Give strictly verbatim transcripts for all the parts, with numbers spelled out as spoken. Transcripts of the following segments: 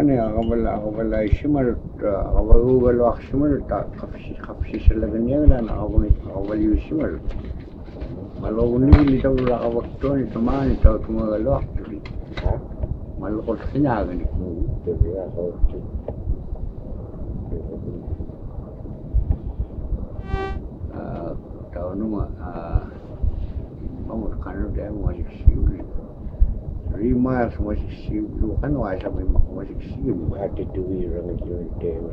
kani akabala akabala isimarut akabagugal waksimarut kapsi kapsi salagan na akabali akabali isimarut malawuni ito lakawakto ni tamaan ito tumagalwak tuli malukot sinagan ni tao numa mamut kanu dia masih siul lima masih siul kan wajah memang masih siul ada duit orang jual dewa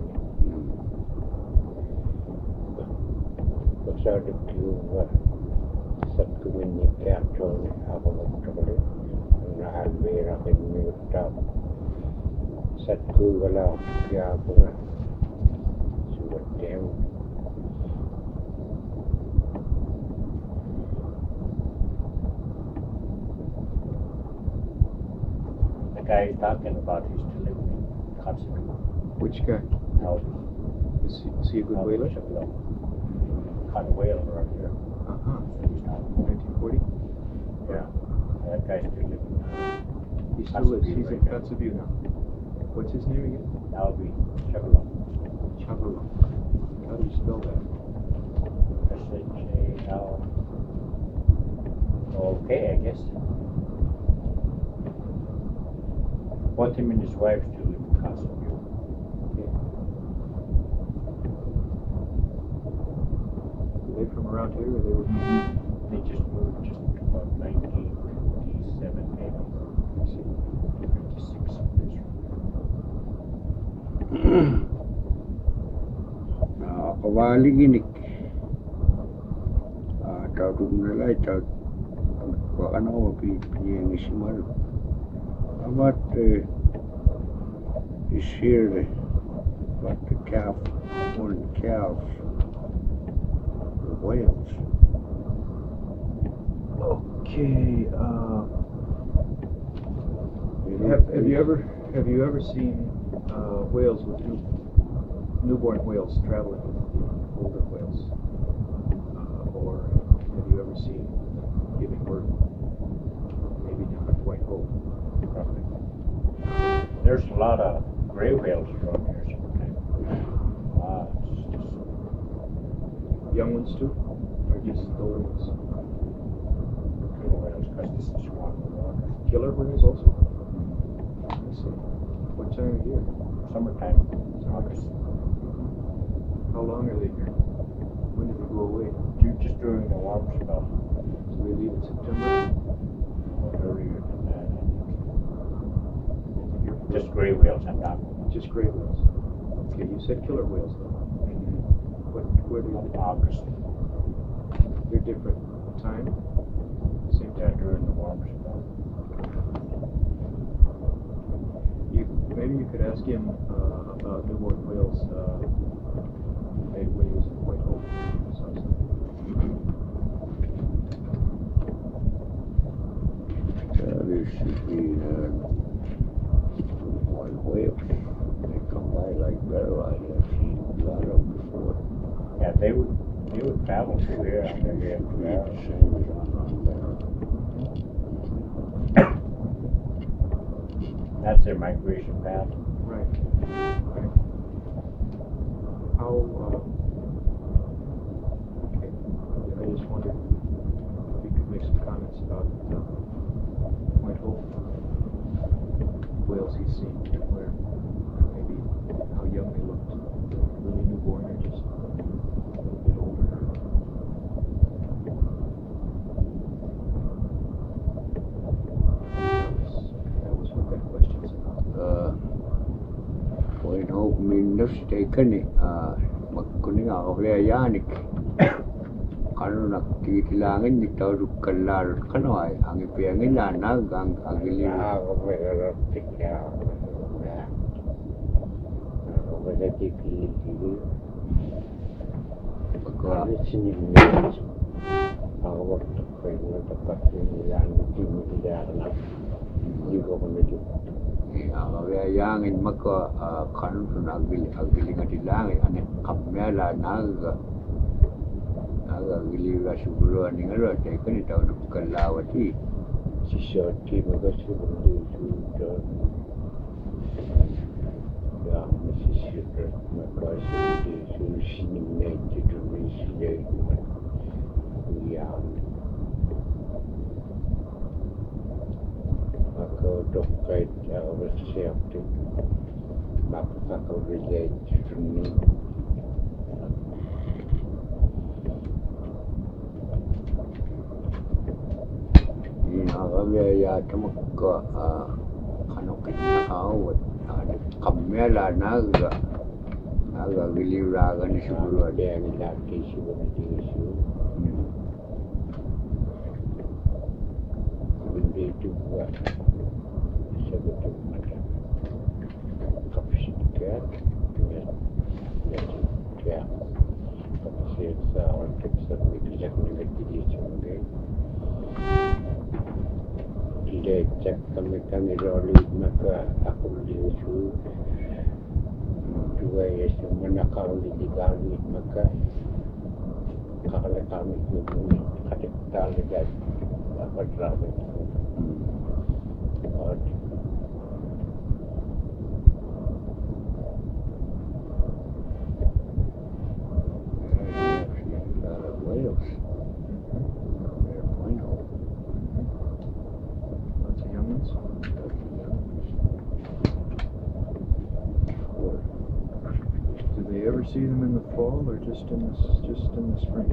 pasal ada kiuwa satu minit kerja ni apa macam ni nak albera kini tak satu kalau kia apa sudah dewa. The guy is talking about he's to live in Kotzebue. Which guy? How Is he, is he a good whaler? Caught a whale around here. Uh-huh. He's talking. nineteen forty? Yeah. That guy's still living. He still lives. He's in Right now. Kotzebue now. What's his name again? That would be Chevrolet. Chavarro. How do you spell that? S H A L. Okay, I guess. Both him and his wife still live in Kotzebue. Okay. Are they from around here, or they were? They just moved just about nineteen fifty-seven, maybe. fifty-six. akabali ginik tao tumunalay tao wakano wapi piyeng isimarut amat is here but the calf one calf the whales. Okay. Uh, have, have you ever have you ever seen uh, whales with new, newborn whales traveling with older whales, uh, or have you ever seen giving birth? Maybe not quite old. There's a lot of gray whales around here sometimes. Uh, Young ones too, or just the older ones? killer whales, because this is swamp water. Killer whales also. I see. What time of year? Summertime, August. How long are they here? When did they go away? Ju- Just during the warm spell. So they leave in September. Earlier than that. Here for- Just gray whales I'm talking about. Just gray whales. Okay, you said killer whales though. What? Where do they? August. They're different time. Same Yeah, time. during the warm spell. You maybe you could ask him uh, about newborn whales. Uh, maybe when he was in White Hope. So, There should be one whale. They come by like better. I have seen a lot of them before. Yeah, they would they would travel through here on their way up to Yeah, there. same as on on better. That's their migration path. right. Right. How? Uh, okay. I just wondered if you could make some comments about uh, Point Hope whales he's seen, and where maybe how young they looked, really newborn or just a little bit older. That was, that was what that question's about. Uh, Point Hope min nafstay ni magkuning akabaya yanik. Kano nakikilangin ni tao kalar kano ay ang ipiyangin lanag ang agili. Ako meron tinggal. Ako meron tinggal. Pagka Ada sini ni. Ako waktu kau tempat ini yang di media nak juga menuju. akabaya yangin maka kano sun agili agili nga dilangin ane kamela naga. Agili la siguro ni ngalo tay kani tao kalawati. Sesuatu mereka sudah sudah. sisirrat makaasindi suusinimnaittutumiisilaigmat uyaami makautoqqait aavassiarti maqqaqurilaittutunni inaqavia yaatamakka qanoqinnaaqaawat qammela naaga naaga giliuraagani sugulua deangilaakkiisugunitigisu Bendituwa sagutummata kapsitkaat dengan ya kapsit sa orkit sa mikilak negatif sungge tidak cek kami kami rolik maka aku diusu dua ya semua kau di kami maka kalau kami ini ada tali dan apa drama और Wales. They're bueno. Lots of young ones. Do they ever see them in the fall or just in the s- just in the spring?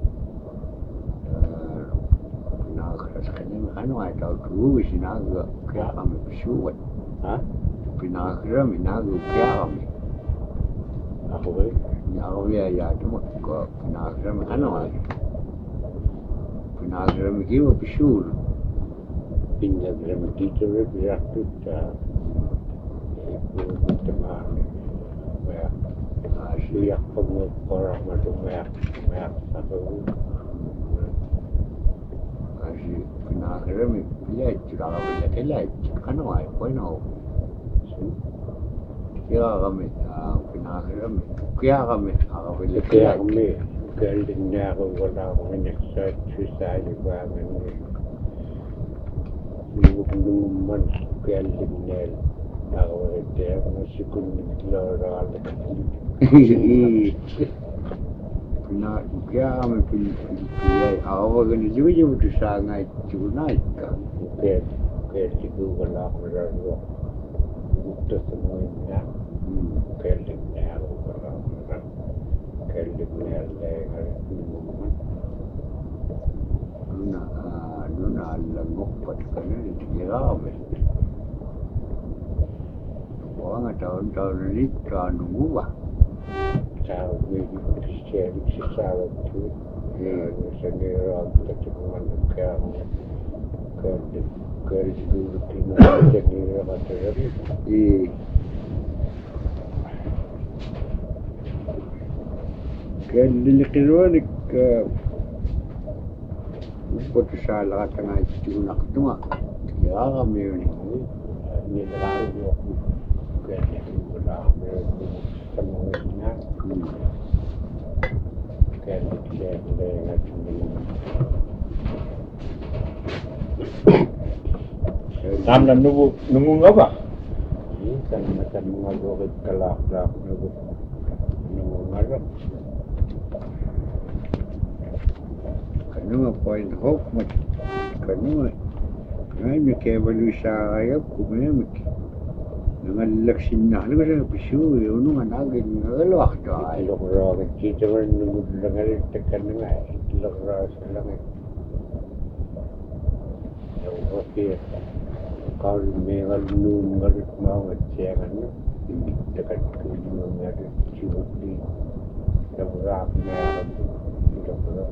Pinakras ano ay tao tuwi sinaga kaya kami pisuwat. ha Pinakra minago kaya kami. aku rin Ako ya ya tumak ko pinakra ano ay. Pinakra mi kiwa pisur. pinjagram dito rin birakit sa ibu teman ya Asi siyak pengukor madumayak mayak satu asi pinakra mi pilay tira ka pala kilay. Ano ay bueno. Kaya kami pinakra mi. Kaya kami ako pala kaya kilay. kami galing na ako wala akong inaksat sa libangan ni Nungman galing na ako ito ako sikunin lora Pina kaya kami pilay. Ako wag na juga juga tu sangat tunai ka. kaya kaya siguro wala akong raro ito sa mga ina galing na ako wala akong raro galing na ako nungman Nuna nuna langok pat kana ni kira kami. Wang tahun-tahun ini kan nunggu bah. Sao người share si sao tu ya sa nira ta tuman ka ka ka dulu tina sa nira materi Eh. Kan dilikironik Upot sa lahat ng tunak tuma. Kira kami yun. ni lalu aku ka ni wala sa mga ina ka ni share na Nam na nungu nungu nga ba? kan macam mga gorit kalak-lak nung ngarap Kanu nga point hope mo. Kanu nga. Ngayon may kebalo sa ayap ko ngayon. Nangalaksin na. Ano ka sa piso? Ano nga nagin. Nagalawak to ay. ilok raw kita man nung langal tekan nga ilok raw sa langit yung okay kalau mengal nun ngarit mau ngecekan hindi tekan ko nung ngarit ciut di nabrak na ilok raw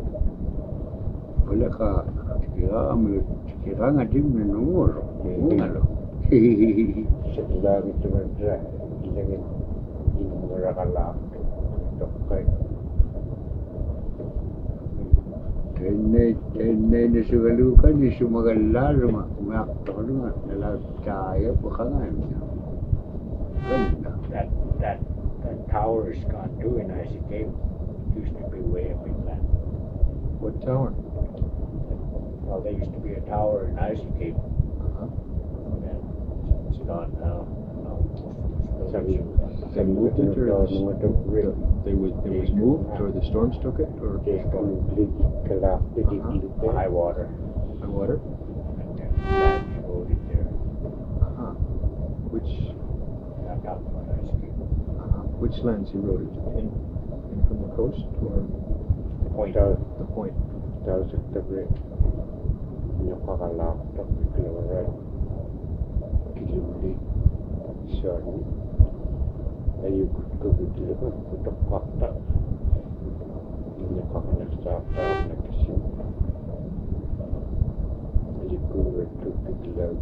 Wala ka. Kira kami. Kira nga din na nungol. Nga lo. sa langit naman ra ilangin inumura kalak dokay Kene kene na sugalukan ni sumagalar ma. Umakto ka nga. Nalagkaya pa ka nga. Ganda. That that that tower is gone too in I C K. Used to be way up in that. What tower? Well, there used to be a tower in I C K. Uh-huh. And it's gone now. No, it's still They moved it, or the, the, they was, it was moved, or the storms took it, or High water. high water? And then land eroded there. Uh-huh. Which, Not out on ice cream. uh-huh. Which lands eroded? In, in from the coast, or Point. the point? Tausaktabre Napakalak Tapikilawara Kilumli Shani Ayu Kukutilaka Kutapakta Napakanastata Nakasim Ayukura Tukilaw.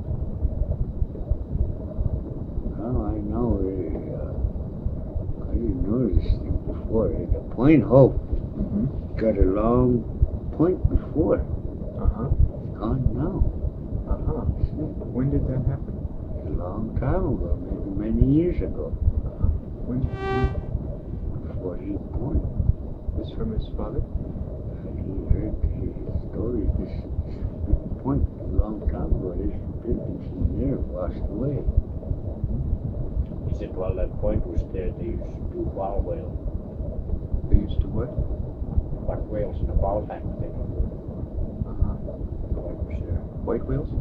Now I know, uh, I didn't know this thing before. The Point Hope Mm-hmm. got a long point before. Uh-huh. Gone now. Uh-huh. When did that happen? A long time ago, maybe many years ago. Uh-huh. When? Before he was born. This from his father? And he heard his story. This, this big point a long time ago. This building from there washed away. He said while that point was there, they used to do bow whale. They used to what? What whales in a bow tank thing. Uh-huh. Point was there. White whales?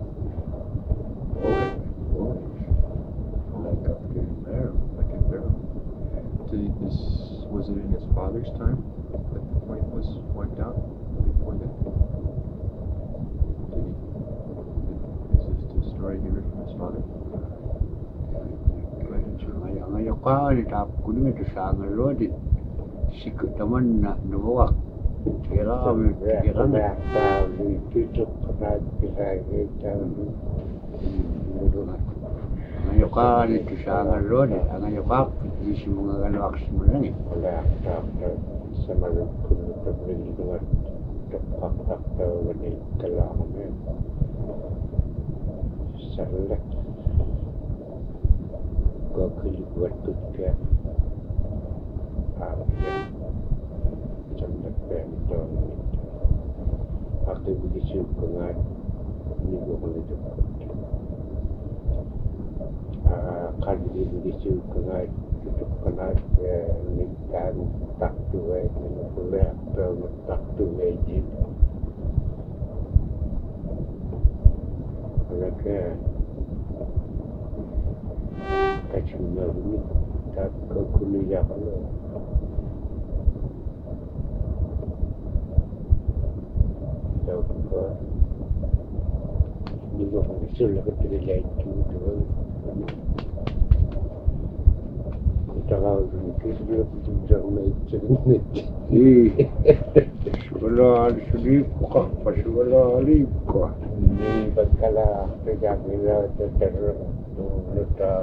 Boys, boys. Like up there in there. Like in Barrow. Did this, was it in his father's time that the point was wiped out? Before that? Did he, did, is this the story he heard from his father? Ngayon ka, nitap ko nung ito sa ang lodi. Sikot naman na nuwak. Kira kami, kira na. Ngayon ka, nito sa ang lodi. Ngayon ka, isi mga galwak mo lang eh. Select go kili buat tutke ya jangan pen don aku begitu pengat ni gua boleh jumpa ah kali begitu pengat itu penat ni kan tak dua ni boleh atau tak dua je mereka kacungnya ini tak ke kuliah kalau jauh ke ni gua sudah ketika lagi tu kita kalau kita sudah mulai cerita Ih, sekolah sedih kok, pas sekolah ali kok. ni berkala kerja bila terus tu letak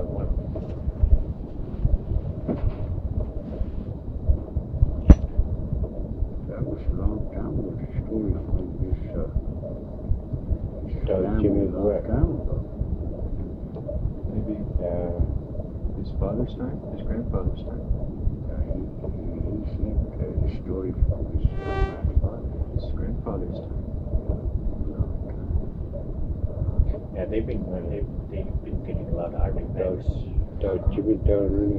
That was a long time ago. The story from this, uh, this Don't family give me a long work. time ago. Maybe uh, his father's time? His grandfather's time? Uh, he, he, he said uh, the story from his uh, grandfather. His grandfather's time. Yeah, they've been well, they've, they've been getting a lot of artifacts. Tahu cerita ni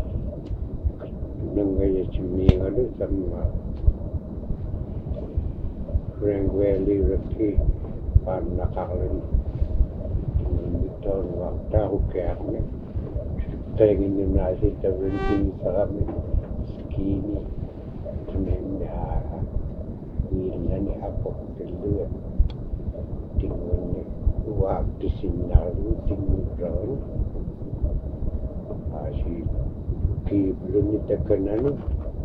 Nangaya cumi ada sama Rengweli Reki Panakalan Tahun waktu hukaknya Tengin yang nasi terbenting saham Skini Kemenda Wilna ni apa keluar Tinggal ni waktu sinar tinggal Asyik Ki belum ditekan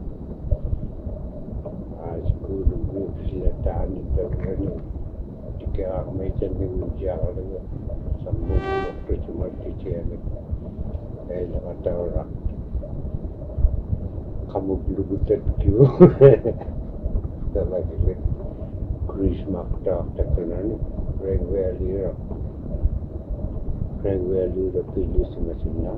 Asyik belum selatan itu kan Jika macam ni menjaga Sambung waktu cuma kecil Eh kata orang Kamu belum betul kyu Tak lagi le Krisma tak tekan ni Rengweli Rengweli pilih semasa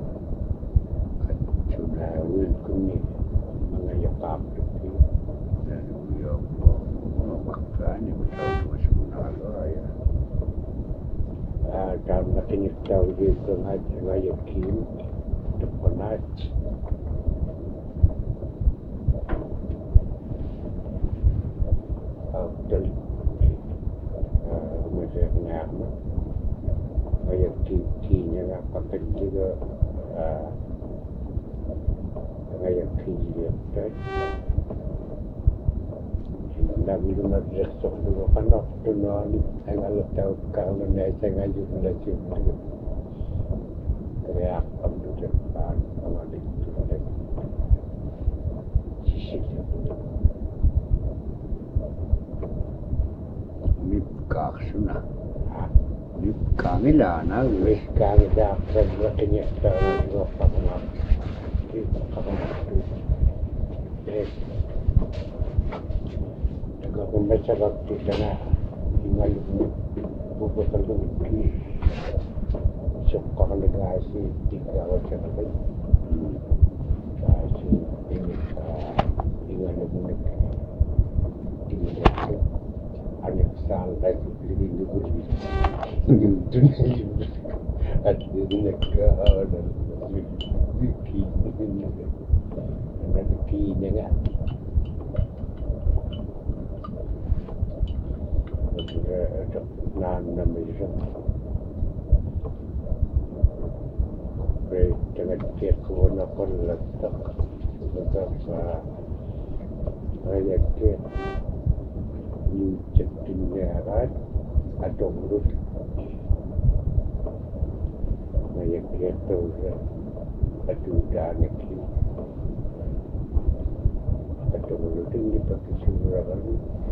Sudah wilkum ni mengayakap itu. Dan beliau memakannya betul macam mana ya. Ah, dalam nak ni tahu dia pengajar ngayak kim. night. After mình làm bây giờ thì thì như là có cái cái bây giờ thì đấy là vì nó rất sâu nó phải nó nó đi anh ăn được tao cao nó này sẽ ngay dùng để chịu được cái ác tâm được rất là nó đi đấy chỉ chỉ Mipkaaksuna. Mipkaamilana. Mipkaamilana. Sebenarnya sekarang juga pernah di pernah itu. Eh, kalau membaca waktu sana tinggal di buku tertentu, sekarang negasi tiga macam apa? Negasi ini tinggal di buku tinggal anak sangat lebih lebih lebih dunia ada negara dan bukti ada buktinya kan ada nan namanya baik dengan tiap kona pun letak letak ayat tiap như chất tinh nhà đó ở trong lúc mà những cái từ ở từ đà này kia ở trong lúc tinh đi bắt cái sự ra đó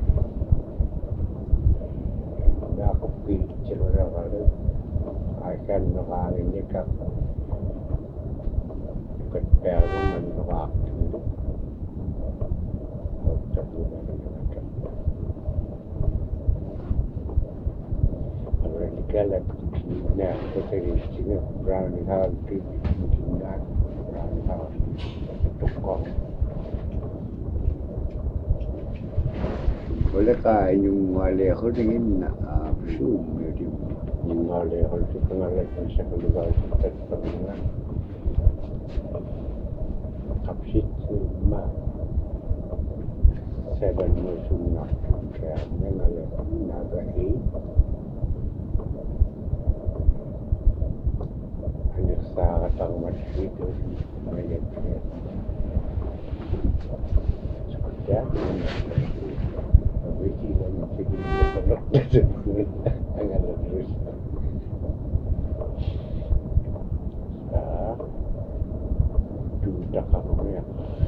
đã có kỳ chân ra đó ai cần nó vào những cái cái bèo của mình nó vào thì lúc trong lúc này galak nah keterisinya berani hal tinggal berani hal tukang boleh kah yung wale ako tingin na zoom yun yung wale ako sa pangalan sa kalugar sa pangalan kapsit ma seven musim nak kaya mengalir nagahi sangat amat itu banyak seperti apa bagi dan jadi penuh dengan dengan terus ah sudah kamu ya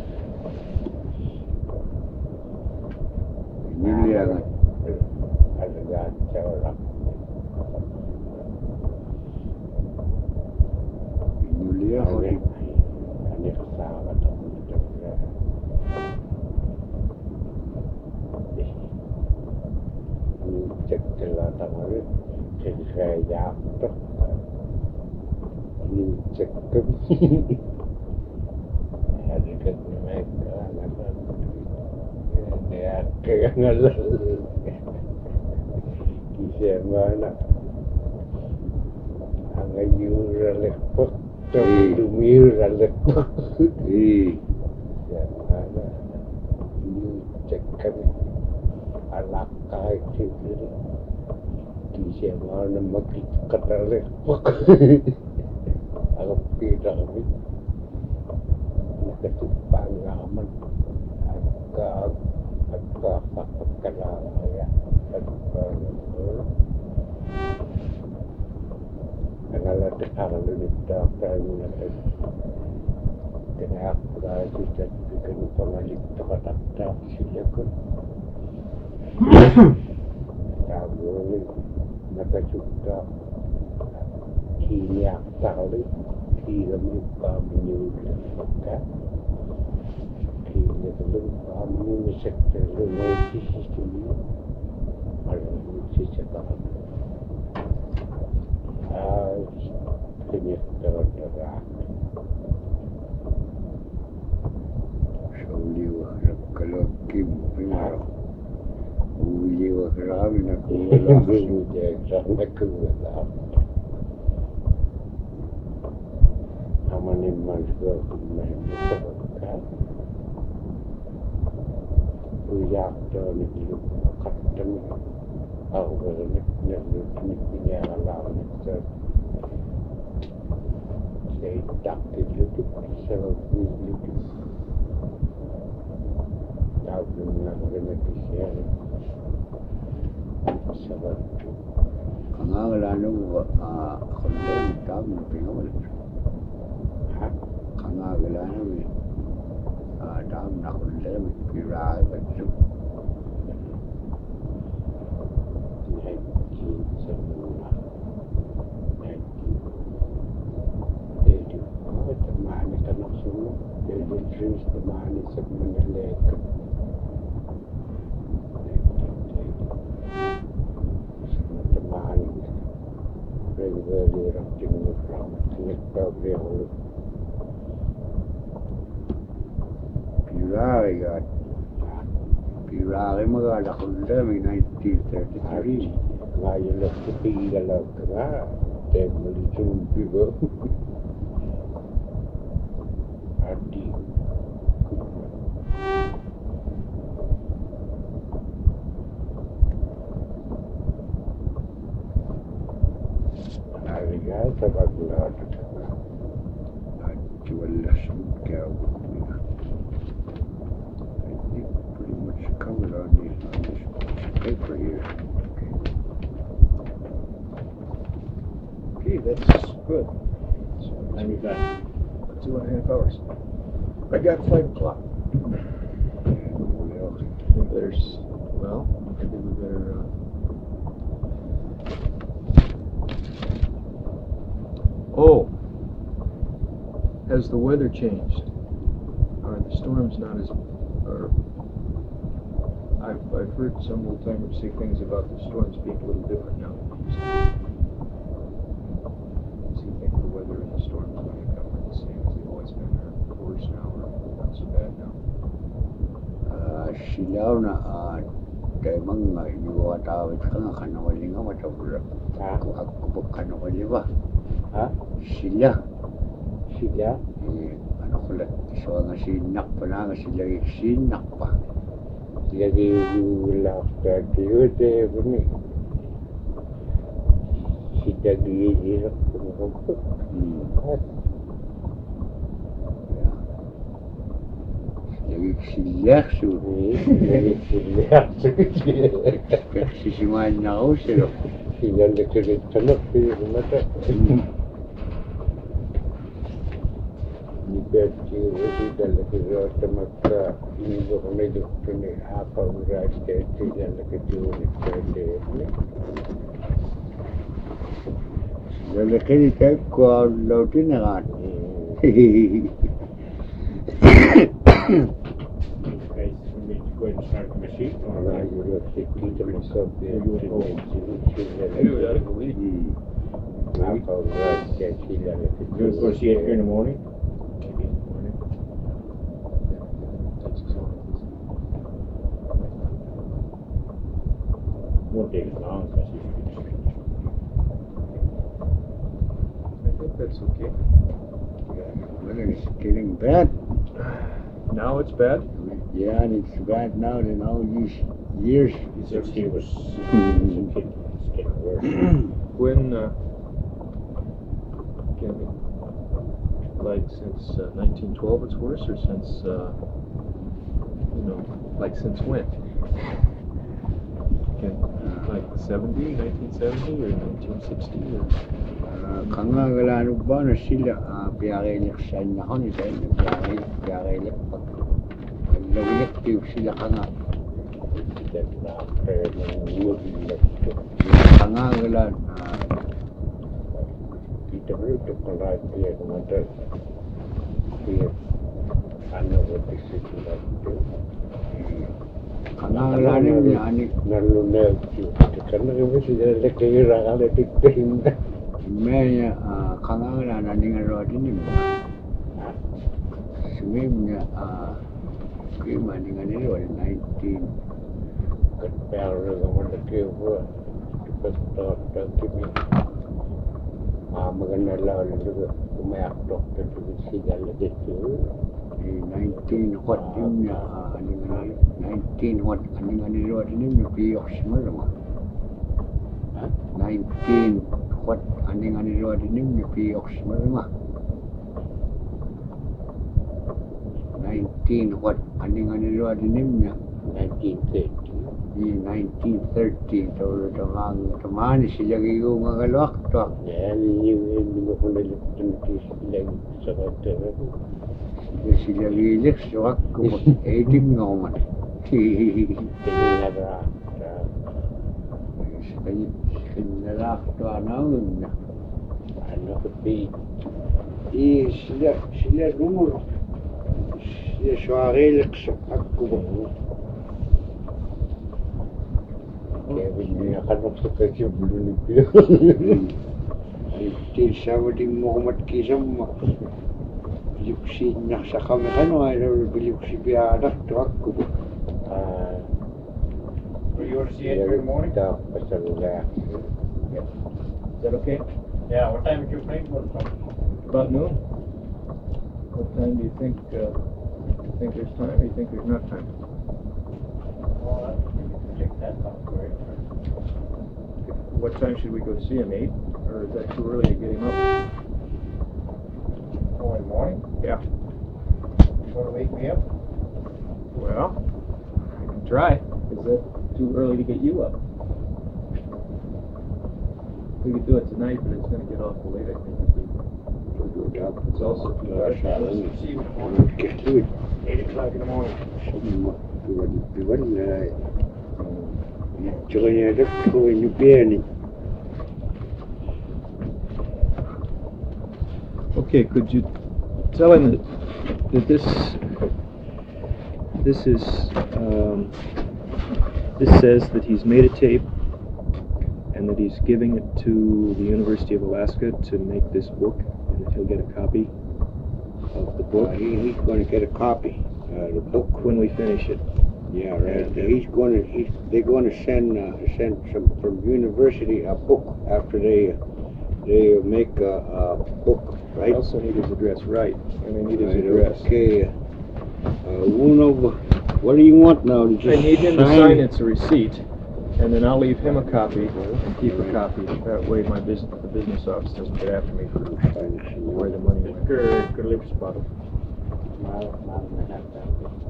ini dia kan ada gacha orang Julia hari ini sangat mudah ini cek kelihatan hari jadi saya jatuh ini cek ke ada kan mereka anak-anak dia kenal kisah mana angin jurang lepok Dumir ada eh ya ada ini cekkan anak kaya itu di sana maki katale agak tidak ini nak pengalaman agak agak agak kenal ya Kalau ada lebih dokter yang kena aku sudah bikin pengalik dokter silakan. Kamu ini nak juga kini tahu kini muka menyuruh kini tu kamu sektor lagi sistem ada sistem Kini terderak. Sauli wahrab kalau kim pingar. Uli wahrab na kuwala. Uli wahrab na kuwala. Amani Malsburg, Manchester, we have done it, you cut them over the neck, neck, allowing it. They ducted you to several you to out in the Mediterranean. Several. Kangagalano ah kondom tam pinawal. Ha? Kangagalano ah tam na kondom pira betul. nineteen seventy-one. nineteen eighty-four. The man is not so. They will drink the man is a man. Regularly erupting from the Gabriel Pirari got Pirari magala kondom in nineteen thirty-three. Why you look to be a lot of that? They will soon be go. I got about a lot of I do a lesson go. I think pretty much covered on this on this paper here. Okay, that's good. So And we got two and a half hours. I got five o'clock. Well, We better, s- well, maybe we better, uh. Oh, has the weather changed? Are the storms not as, or, I've, I've heard some old timers say things about the storms being a little different now. Does he think the weather and the storms are going to come the same as they've always been, or worse now, or not so bad now? ah silaw na ah kay mga iwa tawid ka nga kanawali nga matabura. Ha? Ako ako kanawali ba? Ha? Sila. Sila? Eh, ano ko lang, so nga sinak pa na nga sila sinak pa. Lagi ulap tadi udah benih. Sudah diirap rumput. Hmm. Ya. Lagi silak su. Lagi silat. Kasi si mana ako sila. Sila dekat tanah di mata. Dibaca sudah lagi rasa mata ini bukan itu ni apa urat jadi yang lagi diulik jadi ni. Lagi kini tak kau lautin kan. guys need to go and start the machine. Orang juga kita masuk dia Hmm. apa urat jadi yang lagi You're going to see it here in the morning? Maybe in the morning. Takes us all. Won't take as long as you I think that's okay. Well, it's getting bad. Now it's bad? Yeah, and it's bad now than all these years. Since he was since it- it's getting worse. When, uh, can we, like since uh, nineteen twelve it's worse, or since, uh, you know, like since when? Can, like seventy, nineteen seventy, or nineteen sixty, or? Kangagalano ba na sila piyakilik sa inyo ko ni tayo piyakilik piyakilik pag nagilik tiyo sila kanga dan apa yang ulik kangagalan kita perlu terkelar dia mata dia anu waktu situ itu kangagalan niya ani lalu nanti karena kami sudah ada kehilangan ada diktator Maya kangagalan ani nga ro din mo sumim niya kima ni nga nilo nineteen Pero naman na kiyo po, betul dan kimi Ah, maganda lang lugar. Kumayak doktor to sigal dit yun. Di nineteen what dim niya aning ani nineteen what aning ani ro dim niya piyok simar ma. Ha? nineteen what aning ani ro dim niya piyok simar ma. nineteen what aning ani ro dim niya nineteen thirty. di nineteen thirty to tamang tamani sila giyo nga galwak to. Yan yung yung mga kulilutin silang sa kantor. Sila gilik so ako eighteen nga man. Pinara. Sinalak to anawin na. Ano ko pi? I sila sila dumuro. Sila suarilik sa ako. Kaya binakanok sa kasi bulo ni Pio. Ay sama di mo kumat kisam mo. Yuksi na sa kami kano ay yuksi biyadak to ako. Ah, Will you want to see it every morning? Ito, basta lugar. Is that okay? Yeah, what time did you play for? About noon? What time do you think, uh, you think there's time or you think there's not time? Well, you can check that out for it. What time should we go see him, eight? Or is that too early to get him up? Oh, in the morning? Yeah. You want to wake me up? Well, I can try. Is that too early to get you up? We could do it tonight, but it's gonna get awful late, I think. if we- It's also too Let's late. see you in the morning. Kituit. Eight o'clock in the morning. Piwan piwan na. Tsaka niya dak ko yung piani. Okay, could you tell him that, that this, this is, um, this says that he's made a tape and that he's giving it to the University of Alaska to make this book, and that he'll get a copy of the Uh, book he, he's gonna get a copy, uh, the book. when we finish it. Yeah, right. And, uh, He's gonna, he's, they're gonna send, uh, send some, from university, a book after they, they make a, a book, I right? also need his address, right, and I need his Right, address. Okay. Uh, Uno, what do you want now? To I just need him to sign it's a receipt, and then I'll leave him a copy and keep a copy. That way my business, the business office doesn't get after me for where the money went. Good, good lips bottle. Mal, mal na natin.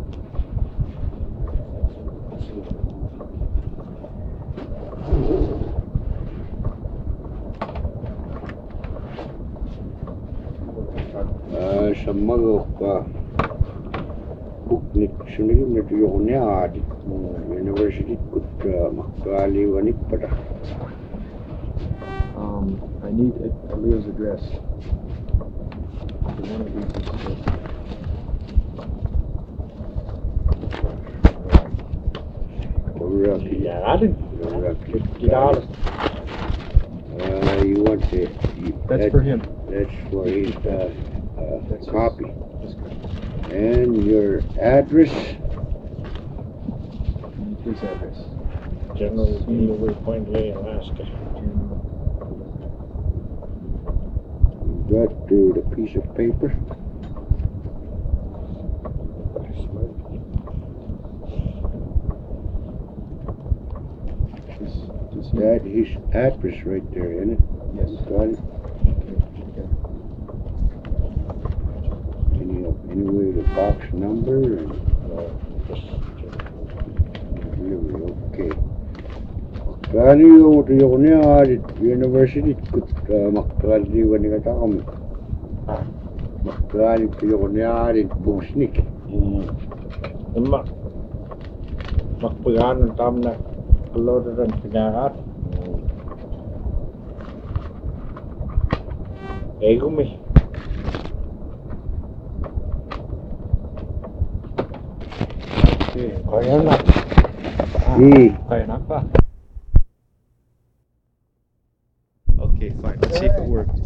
Uh, sa mga pa buknik sunil na tuyo ko niya adi university kut uh, makaliwanik pada. Um, I need a, a Leo's address. One of these is, uh, Koraki. Yan. Koraki. fifty dollars. Uh, you want the, you- That's that- for him. That's for his, uh, uh, That's his- copy. his copy. And your address, I need his address. General Millway Point Lay, Alaska. you got uh, the piece of paper. Just, just him. That his address right there, isn't it? Yes. Got it? Okay. Any, anyway, the box number and delivery, okay. Kali yung tuyo ko niya, arit university, kut makakali ko niya katakam. Makakali tuyo ko niya, arit busnik. Hmm. Mak makpagaan ng tam na kaloro rin pinakat. Eh, gumi. Okay. Kaya na. Eh, Kaya na pa. Okay, fine. Let's see if it worked.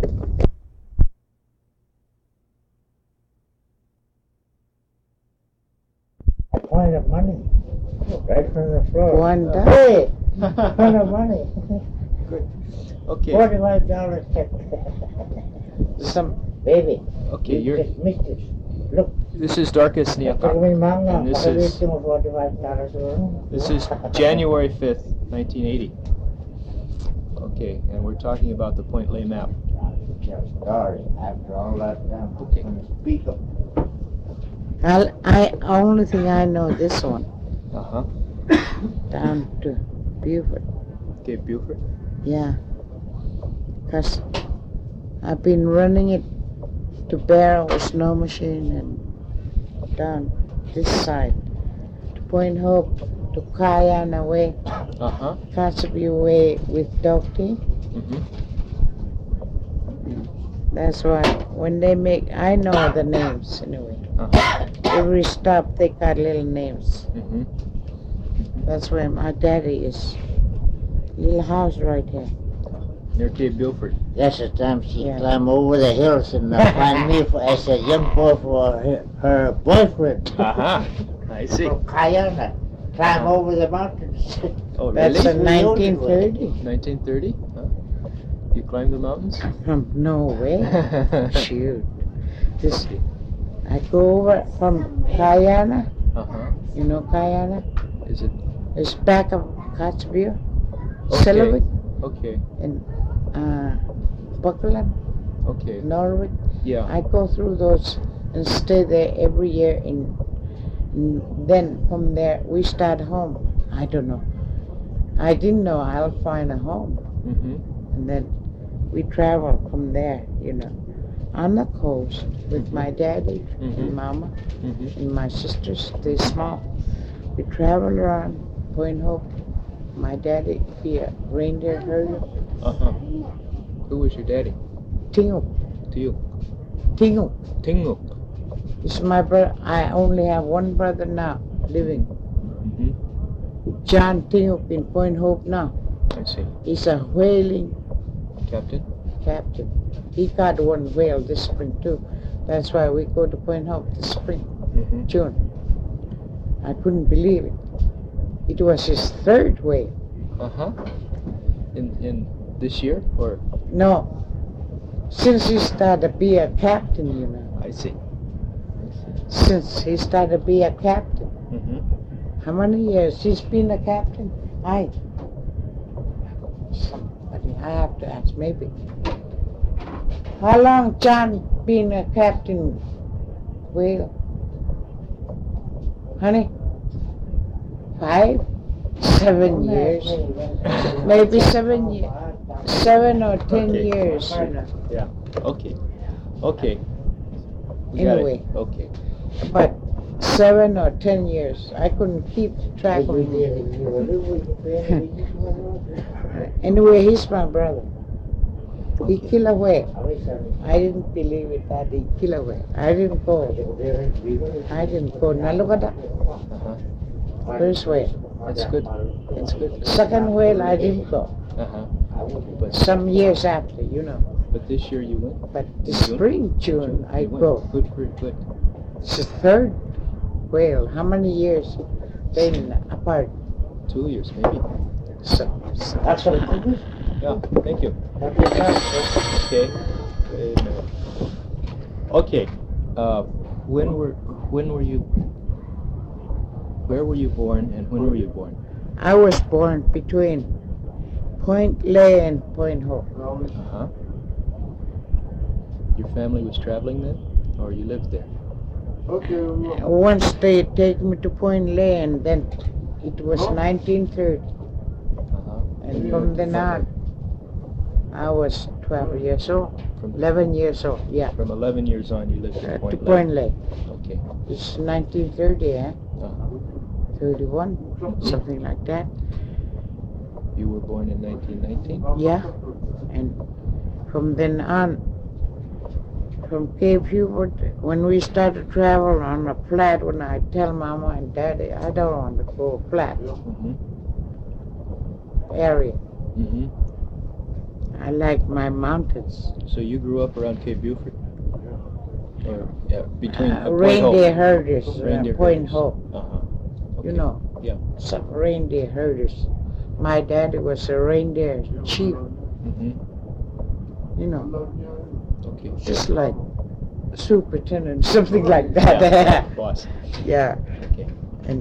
Find the money. Right from the floor. One day. Find the money. Okay. Forty-five dollars check. Some. Baby. Okay, you you're. just missed it. Look. This is Darkest Niakak. And this is. forty-five dollars. This is January fifth, nineteen eighty. Okay, and we're talking about the Point Lay map. Sorry, after all that time. Okay. Speak up. I, I only thing I know this one Uh huh. down to Beaufort. Cape Beaufort. Yeah, cause I've been running it to Barrow with snow machine and down this side to Point Hope to Cayana Way, Uh huh. Casablanca Way with Docty. Mm-hmm. That's why when they make, I know the names anyway. Uh-huh. Every stop they got little names. Mm-hmm. That's where my daddy is. Little house right here. Near Cape Beaufort. That's the time she Yeah. climbed over the hills and uh, find me for, as a young boy for her, her boyfriend. Uh-huh. I see. From Cayana. Climb Uh-huh. over the mountains. Oh, That's really? in nineteen thirty. nineteen thirty? Huh? You climbed the mountains? From no way. Shoot. This, I go over from Cayana. Uh-huh. You know Cayana? Is it? It's back of Kotzebue, Okay. Sellewick, Okay. and uh, Buckland, Okay. Norwich. Yeah. I go through those and stay there every year. And, and then from there we start home. I don't know. I didn't know I'll find a home. Mm-hmm. And then we travel from there, you know, on the coast with my daddy Mhm. and mama Mm-hmm. and my sisters. They're small. We travel around Point Hope. My daddy be a reindeer herder. Uh-huh. Who was your daddy? Tingu, To you? Tingu. Tinguk. This is my brother. I only have one brother now living. Mm-hmm. John Tingu in Point Hope now. I see. He's a whaling Captain? captain. He got one whale this spring too. That's why we go to Point Hope this spring, Mm-hmm. June. I couldn't believe it. It was his third whale. Uh-huh. In in this year or? No, since he started to be a captain, you know. I see. Since he started to be a captain. Mm-hmm. How many years he's been a captain? I. Somebody, I have to ask, maybe. How long John been a captain? Whale? Honey? Five? Seven years? Maybe seven years. Seven or ten Okay. years, you know. Yeah. Okay. Okay. We Anyway. got it. Okay. But seven or ten years. I couldn't keep track of him. Anyway, he's my brother. He killed a whale. I didn't believe it that he killed a whale. I didn't go. I didn't go. Now look at that. Uh-huh. First whale. That's good. It's good. Second whale, I didn't go. Uh-huh. But Some years after, you know. but this year you went? But this spring, June, I You went. go. Good for good. It's the third whale. How many years been apart? Two years maybe. So, so That's what Yeah, thank you. Okay. Wait a minute. Okay. Uh, when were when were you where were you born and when were you born? I was born between Point Lay and Point Hope. Uh-huh. Your family was traveling then? Or you lived there? Once they take me to Point Lay, and then it was nineteen thirty. Uh-huh. And from then on, I was twelve years old, From eleven years old, yeah, from eleven years on you lived uh, in to Point Point Lake. Lay. Okay. It's nineteen thirty, eh? Uh-huh. thirty-one, something like that. You were born in nineteen nineteen? Yeah, and from then on, from Cape Hubert, when we started travel on a flat, when I tell Mama and Daddy, I don't want to go flat Mm-hmm. area. Mm-hmm. I like my mountains. So you grew up around Cape Beaufort? Or yeah, between Uh, uh, Point reindeer Hope. herders, uh, Reindeer Point herders. Hope, Uh-huh. Okay. you know, Yeah. some reindeer herders. My daddy was a reindeer chief Mm-hmm. You know, Okay. just like superintendent, something like that. Yeah, boss. Yeah. Okay. And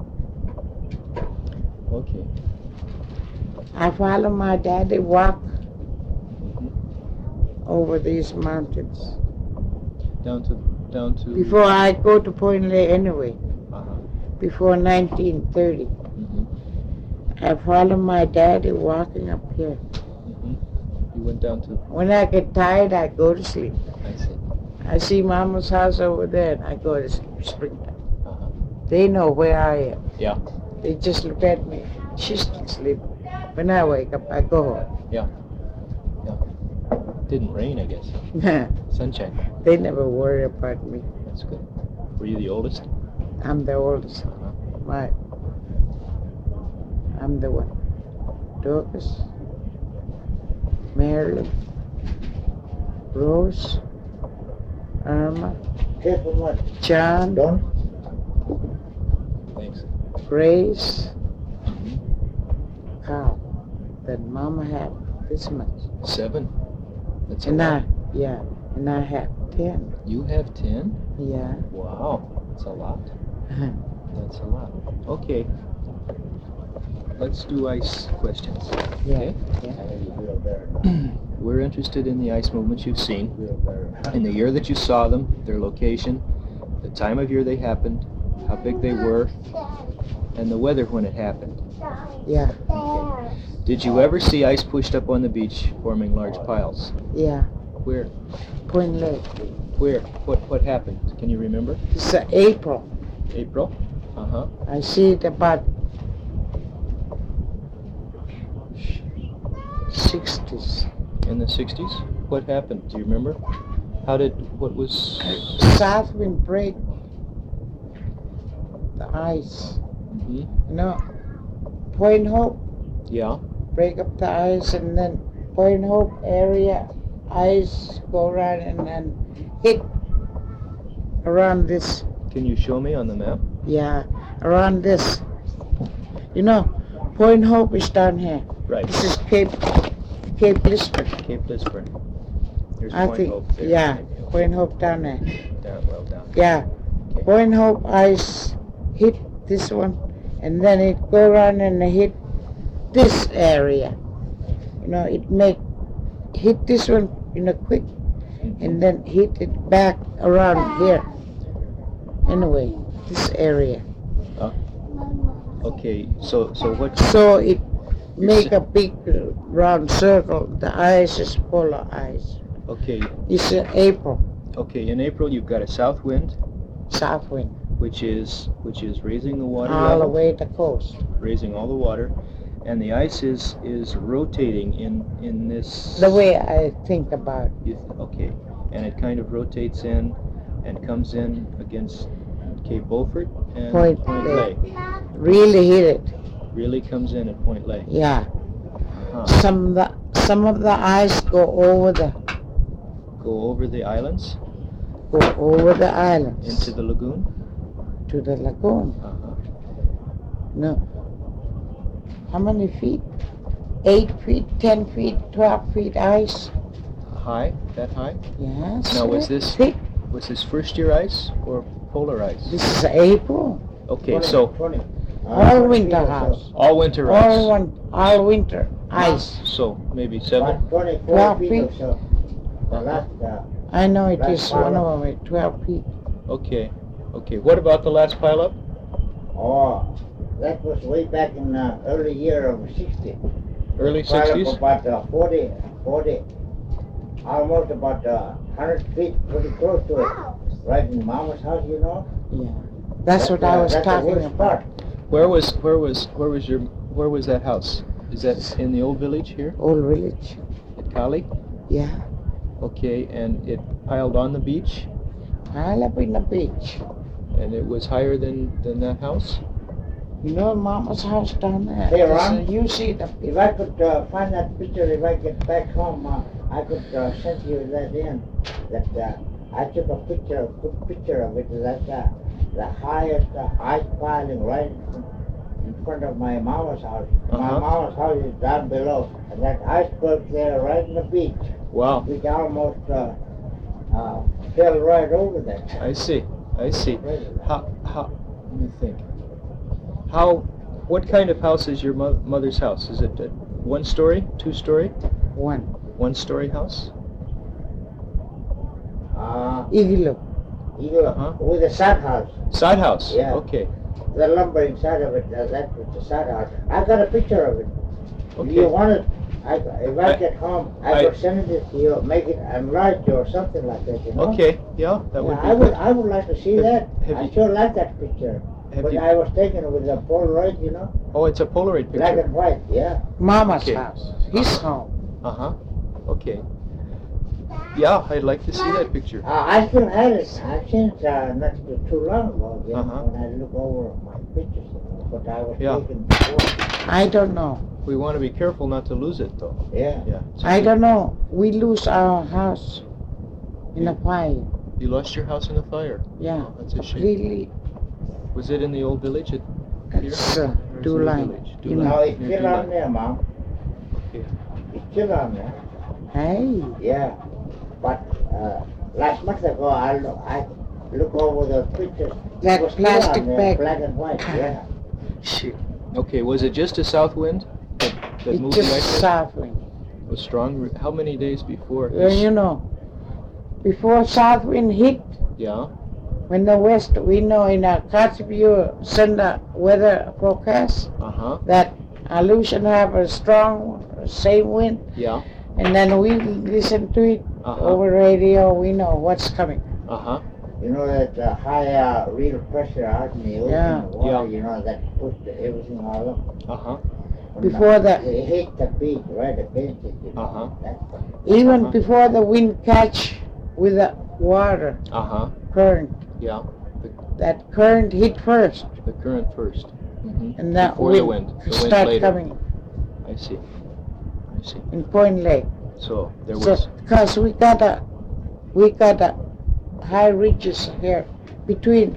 Okay. I follow my daddy walk Mhm. over these mountains. Down to down to. Before I go to Point Lay anyway, Uh-huh. before nineteen thirty, Mm-hmm. I follow my daddy walking up here. Mm-hmm. You went down to. When I get tired, I go to sleep. I see. I see Mama's house over there, and I go to sleep. Springtime. Uh-huh. They know where I am. Yeah. They just look at me. She's still sleeping. When I wake up, I go Didn't rain, I guess. home. Sunshine. They never worry about me. That's good. Were you the oldest? I'm the oldest. Uh-huh. Right. I'm the one. Dorcas, Marilyn, Rose, Irma, Careful much. John, Don't. Thanks. Grace, Mhm. Carl. That Mama had this much. Seven. That's a And lot. I, yeah, and I have ten. You have ten? Yeah. Wow. That's a lot. That's a lot. Okay. Let's do ice questions. Yeah. Okay. Yeah. You feel better. We're interested in the ice movements you've seen, Feel better. in the year that you saw them, their location, the time of year they happened, how big they were, and the weather when it happened. Yeah. Okay. Did you ever see ice pushed up on the beach forming large piles? Yeah. Where? Point Lake. Where? What What happened? Can you remember? It's uh, April. April? Uh-huh. I see it about sixties. In the sixties? What happened? Do you remember? How did, what was... South wind break the ice. Mhm. You know, Point Hope Yeah. break up the ice, and then Point Hope area ice go around and then hit around this. Can you show me on the map? Yeah, around this. You know, Point Hope is down here. Right. This is Cape Cape Lister. Cape Lisburn. There's I Point think, Hope there. yeah, maybe. Okay. Point Hope down there. Down, well down. Yeah, Okay. Point Hope ice hit this one, and then it go around and hit this area. You know, it make hit this one, you know, quick, Mhm. and then hit it back around here. Anyway, this area. Okay, so so what? So it You're make sa- a big uh, round circle. The ice is polar ice. Okay, It's uh, April, okay. In April, you've got a south wind, south wind, which is which is raising the water all the level, way to the coast. raising all the water, and the ice is is rotating in in this. The way I think about it. You th- okay, and it kind of rotates in, and comes in against Cape Beaufort and Point Lay. Lay. Really hit it. Really comes in at Point Lay. Yeah. Huh. Some of the some of the ice go over the Go over the islands go over the islands into the lagoon. to the lagoon. Uh-huh. No. How many feet? Eight feet, ten feet, twelve feet ice. High, that high. Yes. Now, was sir. this- Thick. Was this first year ice or polar ice? This is April. Okay, so twenty. All winter house. all winter All ice. one. All winter ice. So maybe seven. Twenty-four Twelve feet or feet. so. The last, uh, I know it That's is one fine. of them at twelve feet. Okay, okay. What about the last pile up? oh, that was way back in the early year of sixty. Early Pile up sixties. About uh, forty, forty, almost about uh, one hundred feet, pretty close to it. Right in Mama's house, you know? Yeah. That's what I uh, was that's talking the worst about. part. Where was where was where was your where was that house? Is that in the old village here Old village. at Kali? Yeah. Okay, and it piled on the beach, Pile up in the beach. and it was higher than than that house. You know Mama's house down there? Hey, This Ron? is- You see the If I could uh, find that picture, if I get back home, uh, I could uh, send you that in. That uh, I took a picture, a good picture of it. That's uh, the highest uh, ice piling right in in front of my mama's house. My Uh-huh. mama's house is down below, and that iceberg there right in the beach, Wow. which almost uh, uh, fell right over there. I see. I see. Right over there. How, how, let me think. How, what kind of house is your mo- mother's house? Is it a one story, two story, One. one story house? Uh, Igloo. you Uh-huh. with a sod house. Side house? Yeah. Okay. The lumber inside of it, uh, that was the sod house. I got a picture of it. If Okay. you want it, I, if I, I- get home, I, I- could send it to you, make it enlarged or something like that, you know? Okay, yeah, that Yeah, would be I would, good. I would like to see Have- that. have I you- sure like that picture. Have But you, I was taken with a Polaroid, you know, oh, it's a Polaroid black picture. and white, yeah. Mama's Okay. house. His home. Uh-huh. Okay. Yeah, I'd like to see that picture. Uh, I still had it. I've seen it uh, not too too long ago, you know, Uh-huh. when I look over my pictures, you know, but I was Yeah. taken before. I don't know. We want to be careful not to lose it, though. Yeah. Yeah. it's a I good- don't know. We lose our house in a fire. You lost your house in a fire? Yeah. Oh, that's a shame. Completely. Was it in the old village at It's uh, Or is it two a line. village? You Two know. No, it's Near still on Dubai. there, Mom. Okay. It's still on there. Hey. Yeah. But uh, last month ago, I look, I look over the pictures. That It was still plastic on there, bag. black and white. Yeah. Shit. Okay, was it just a south wind that, that It's moved the just iceberg? suffering. It was strong? How many days before? Well, you know, before south wind hit, Yeah? when the west, we know in our Kotzebue send a weather forecast Uh-huh. that Aleutian have a strong same wind, Yeah? and then we listen to it Uh-huh. over radio. We know what's coming. Uh-huh. You know that uh, high uh, real pressure out in the ocean Yeah. water, Yeah. you know, that pushed everything all up. Uh-huh. When Before the- It hit the beach right against it, you know. Uh-huh. That's Even Uh-huh. before the wind catch with the water Uh-huh. current, Yeah. that current hit first, The current first. Mm-hmm. and that Before wind, the wind. The wind start later. coming I see. I see. in Point Lake. So there So, was... cause we got a, we got a high ridges here between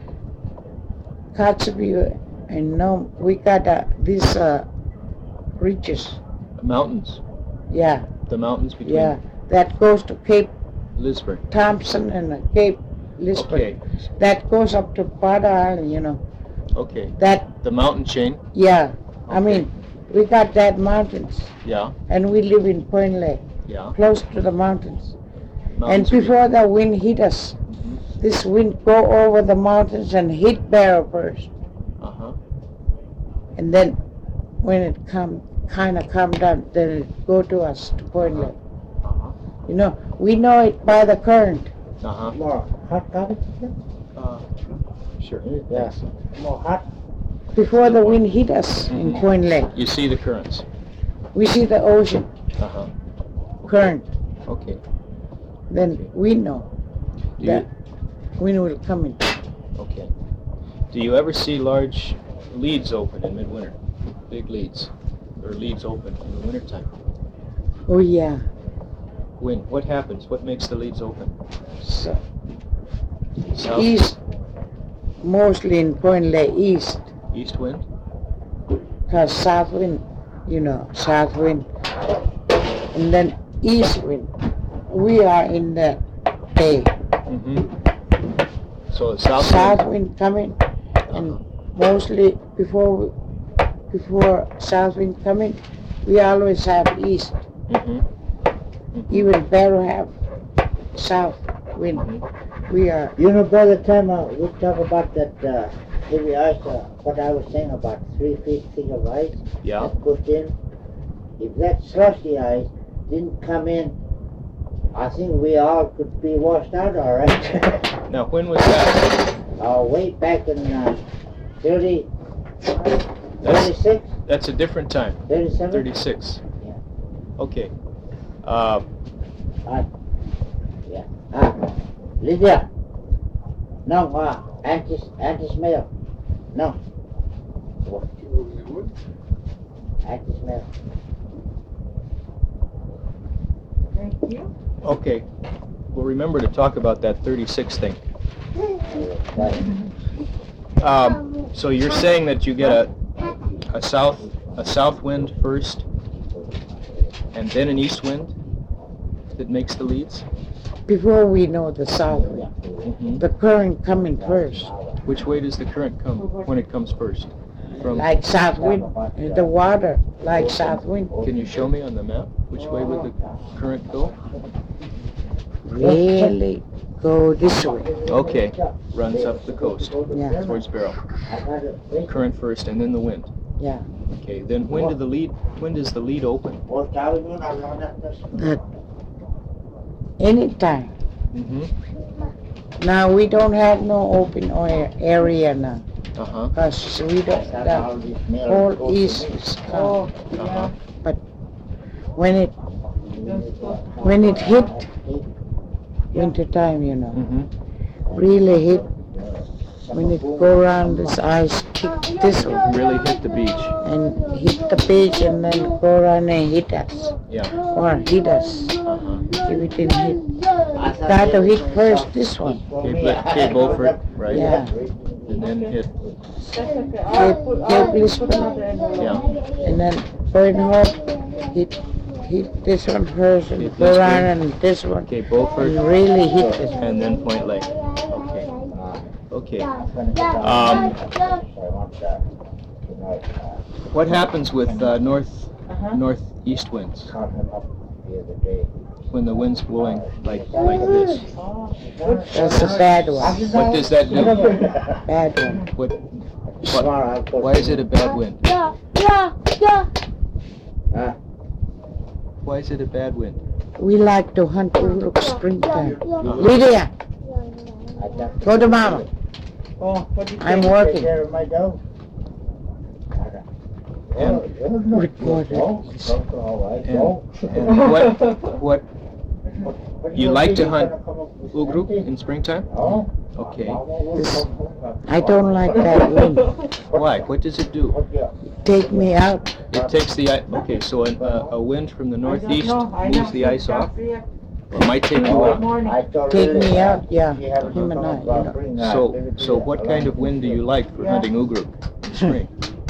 Kotzebue and Nome. We got a, these uh, ridges, Mountains. yeah, The mountains between yeah, that goes to Cape Lisburn. Thompson and uh, Cape Lisbon. Okay. That goes up to Pada Island, you know. Okay. That, The mountain chain. yeah, I Okay. mean, we got that mountains, Yeah. and we live in Point Lake, Yeah. close to the mountains. Mountains And before the wind hit us, Mhm. this wind go over the mountains and hit Barrow first, Uh-huh. and then when it come, kind of come down, then it go to us to Point Lake. Uh-huh. You know, we know it by the current. Uh-huh. more hot coffee? Uh, sure. Yeah. More hot? Before the wind hit us in Mhm. Point Lake, You see the currents. we see the ocean Uh-huh. current. Okay. Then we know Do you, that wind will come in. okay. Do you ever see large leads open in midwinter? Big leads. Or leads open in the wintertime? Oh yeah. When? What happens? What makes the leads open? So South? east, mostly in Point Lake east, East wind? cause south wind, you know, south wind, and then east wind. We are in the bay. Mm-hmm. So it's south, South wind. wind coming, and mostly before we, before south wind coming, we always have east. Mm-hmm. Even Barrow have south wind. Mhm. We are You know, by the time uh, we talk about that uh, heavy ice, uh, what I was saying about three feet thick of ice Yeah. that pushed in, if that slushy ice didn't come in, I think we all could be washed out all right. Now, when was that? uh, way back in uh, thirty, That's, thirty-six, that's a different time. thirty-seven? thirty-six. Yeah. Okay. Uh, Ah, yeah. Ah, Lydia. No, uh, anti, anti-smell. No. Anti-smell. Thank you. okay. Well, remember to talk about that thirty-six thing. Right. Um, so you're saying that you get a a south a south wind first, and then an east wind that makes the leads? Before we know the south wind, Mm-hmm. the current coming first, Which way does the current come when it comes first? From like south wind, the water like south wind. Can you show me on the map which way would the current go? Really go this way. Okay, runs up the coast Yeah, towards Barrow. Current first, and then the wind. yeah. Okay, then when do the lead? When does the lead open? That anytime. Mm-hmm. Now we don't have no open oil area now, Uh huh. cause we don't. The whole east is gone. Uh huh. When it when it hit winter time, you know, Mm-hmm. really hit. When it go around this ice, kick this way Really hit the beach. and hit the beach and then go around and hit us Yeah. or hit us Uh huh. if it didn't hit. Got to hit first this one. Cape, Cape Beaufort, right? Yeah. And then hit. Cape, Cape Lisbon Yeah. and then Point Hope hit hit this one first and Cape go Lisbon. around and this one Cape Beaufort, and really hit this one. and then Point Lake. Okay. Okay. Um, what happens with uh, north northeast winds when the wind's blowing like like this? That's a bad one. What does that do? Bad one. What? What? Why is it a bad wind? Why is it a bad wind? We like to hunt Uruk springtime. Lydia, go to mama. I'm working. And, Record it. and, and what what you like to hunt ugruk in springtime? Okay. This, I don't like that wind. Why? What does it do? Take me out. It takes the ice. Okay, so an, uh, a wind from the northeast moves the ice off, or might take you out. Take me out, yeah. Him and I, you know. So, so what kind of wind do you like for hunting ugruk in spring?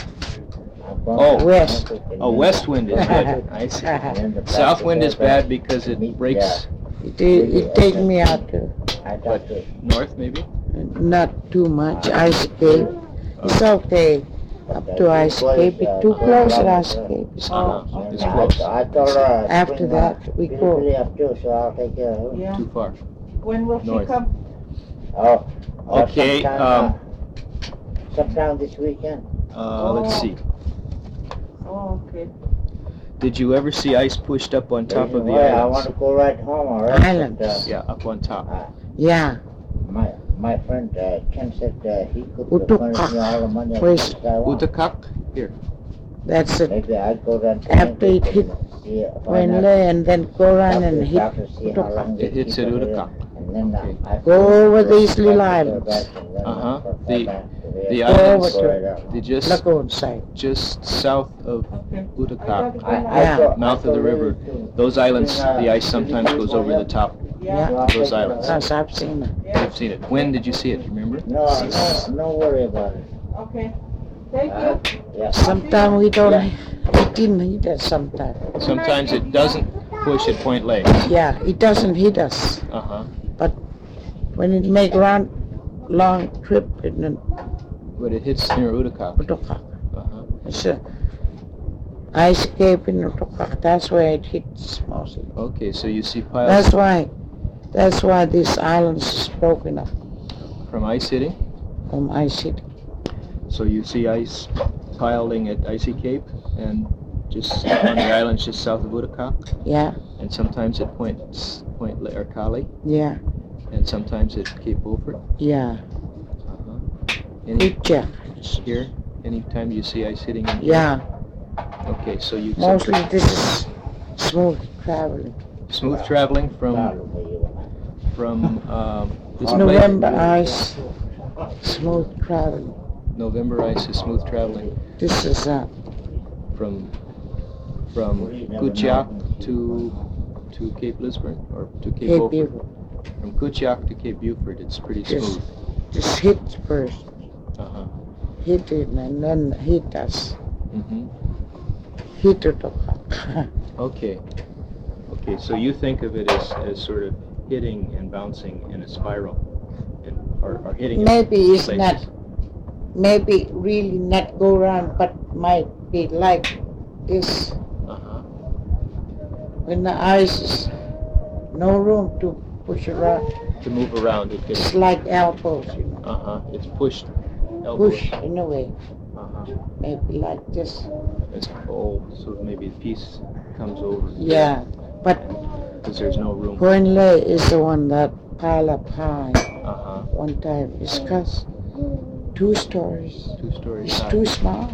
Oh, West. a west wind is good. I see. South wind is bad because it breaks. It, it take me out too. But north maybe? Not too much. Ice Cape. It's okay. Up to Ice Cape. It's too close at Ice Cape. It's Uh-huh. not. It's close. After that, we go. Yeah. Too far. When will she North. come? Okay. Um, Sometime this weekend. uh, let's see. Oh, okay. Did you ever see ice pushed up on top of the Well, I want islands? to go right home, all right? Islands. But, uh, Yeah, up on top. Yeah. my my friend uh, Ken said uh, he could Utukak. furnish me all the money I Where's- think I want. Utakak? Here. That's it. Maybe I'd go down to After it Memphis hit and see if I Wendley and then go around talk to and the hit doctor, see how long they It hits keep at it here. Utakak. And then, uh, Okay. I Go over flew these little back to islands. Quebec and then, uh, Uh-huh. fly The- back to there. the Go islands- right out. The just Lagoon side. just south of Okay. Utakak, I- I Yeah. thought- I mouth of the thought river. really too. Those islands, the ice sometimes goes over the top Yeah. of those islands. Yes, I've seen it. You've seen it. When did you see it? Remember? No, no, no worry about it. Okay. Thank Uh, you. yeah. Sometimes we don't, it didn't hit us sometimes. Sometimes it doesn't push at Point Lake. Yeah, it doesn't hit us. Uh huh. When it make round, long trip in the But it hits near Utakak. Utukak. Uh huh. It's a ice cape in Utukak. That's where it hits mostly. Okay, so you see piles That's why, that's why this island is broken up from ice hitting. from ice hit. So you see ice piling at Icy Cape and just on the islands just south of Utakak, Yeah, and sometimes at Point Point Le- or Kali, yeah, and sometimes at Cape Beaufort. yeah. Uh-huh. Any Good job. here? Anytime you see ice hitting in here? Yeah, Okay, so you mostly this is smooth traveling. smooth traveling from from um, this place? November ice, smooth traveling. November ice is smooth traveling This is uh, from from Kuchak to to Cape Lisbon or to Cape, Cape Beaufort. Beaufort. From Kuchak to Cape Beaufort, it's pretty Yes. smooth. Just hit first, Uh-huh. hit it and then hit us. Mm-hmm. Hitotoka. Okay. Okay, so you think of it as, as sort of hitting and bouncing in a spiral, and, or, or hitting Maybe in it's places. not, maybe really not go around, but might be like this. Uh-huh. When the ice is no room to push around. To move around, it It's gets, like elbows, you know. uh-huh, it's pushed. Elbows. Push in a way. Uh-huh. Maybe like this. It's cold, so maybe the piece comes over. Yeah. But Because there's no room. Point Lay is the one that pile up high. Uh-huh. One time it's cost two stories. Two stories It's high. too small.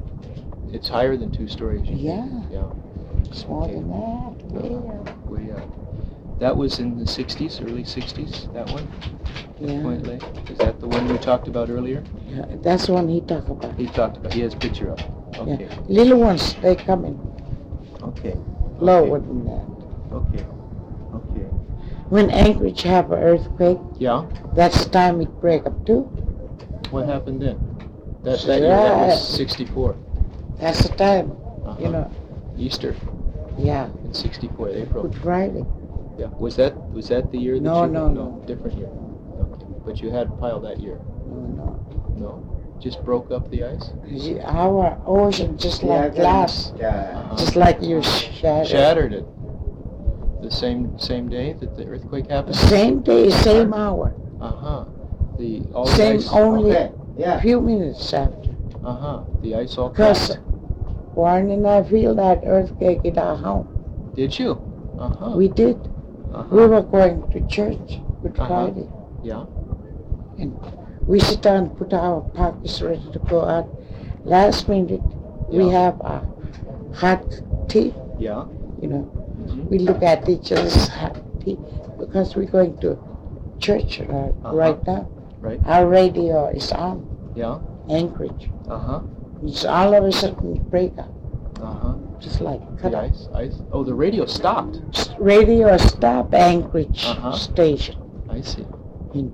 It's higher than two stories. you think? Yeah. Yeah. It's more Okay. than that. Yeah. Way up. That was in the sixties, early sixties, that one? Yeah. Point Lay? Is that the one we talked about earlier? Yeah. That's the one he talked about. He talked about, he has a picture of it. Okay. Yeah. Little ones, they come in Okay. lower Okay. than that. Okay. Okay. When Anchorage have an earthquake, Yeah? that's the time it break up too. What happened then? That, that year, that Right. was sixty-four. That's the time, Uh-huh. you know. Easter Yeah. in sixty-four, April. Good Friday. Yeah. Was that, was that the year that No, you... no, no. Different year. Okay. But you had pile that year? No, no. No? Just broke up the ice? See, our ocean just like glass, Yeah. Uh-huh. just like you shattered. Shattered it. The same same day that the earthquake happened? Same day, same hour, Uh-huh. The all the same ice. only Okay. Yeah. few minutes after. Uh-huh. The ice all Because cracked. Warren and I feel that earthquake in our home. Did you? Uh-huh. We did. uh-huh. We were going to church Good Uh-huh. Friday. Yeah. And we sit down and put our pockets ready to go out. Last minute, we Yeah. have a hot tea, Yeah. you know. Mhm. We look at each other's hot tea because we're going to church uh, Uh-huh. right now. Right. Our radio is on, Yeah. Anchorage. Uh-huh. It's all of a sudden break up, Uh-huh. just like cut The off. ice. Ice. Oh, the radio stopped. S- Radio stop Anchorage Uh-huh. station. I see. And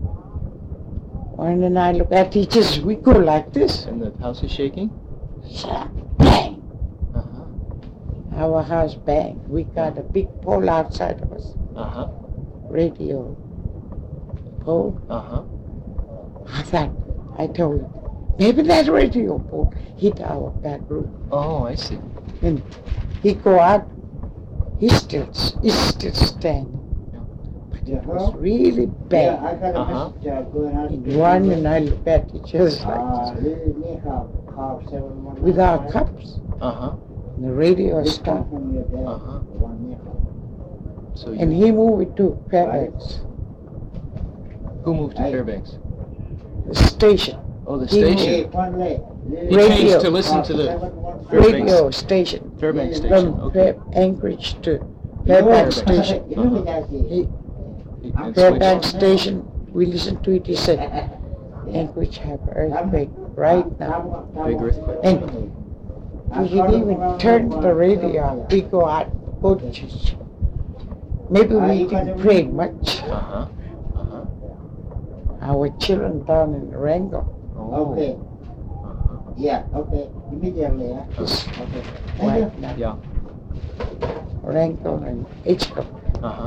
Warren and I look at each other, we go like this. And the house is shaking? Shut bang! Uh-huh. Our house bang. We got a big pole outside of us, Uh-huh. radio pole. Uh-huh. I thought, I told him, maybe that radio pole hit our back roof. Oh, I see. And he go out, he's still, he's still standing. But it was really Yeah, bad. I got a Uh-huh. message uh, going out. And Warren and I look at each other Uh, like this, Lily Nika, call seven one nine. with our cups. Uh-huh. And the radio This come stopped. from your dad. Uh-huh. One Nika. So you, And he moved it to Fairbanks, who moved to Right. Fairbanks? the station, Oh, the He station. Hey, one late. He Radio. changed to listen to the Fairbanks. radio station, Fairbanks From station. from Okay. Fair- Anchorage to Fairbanks Fairbanks. station. Uh-huh. He, He- I'm and Fairbanks switched. station, we listened to it, he said, Anchorage have earthquake right now. Big earthquake. And we didn't even turn the radio off. We go out, go to church. Maybe we didn't pray much. Uh-huh. Uh-huh. Our children down in Wrangell, Oh. Okay, Uh-huh. yeah, okay, immediately, yeah. just Okay, thank you. right now, Yeah. Wrangell and Hitchcock. Uh-huh.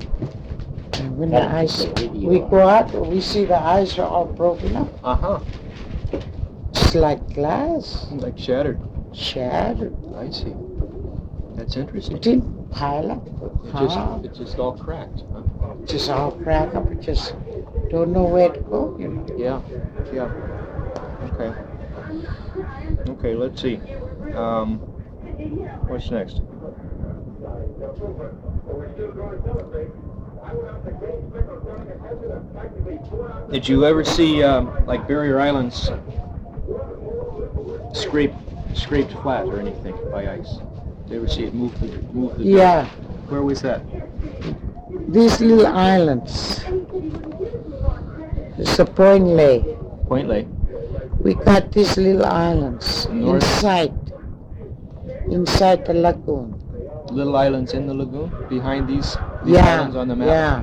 And when the ice, we go out, we see the ice are all broken up. Uh-huh. It's like glass, Like shattered. shattered. I see. That's interesting. It didn't pile up, It just, huh? it just all cracked. Huh? Just all crack up, it just don't know where to go, you know. Yeah. Yeah. Okay. Okay, let's see. Um, what's next? Did you ever see, um, like Barrier Islands scraped, scraped flat or anything by ice? Did you ever see it move the, move the? Yeah, Where was that? these little islands. It's a Point Lay. Point Lay. We got these little islands North. inside, inside the lagoon. Little islands in the lagoon behind these, these Yeah, islands on the map. yeah.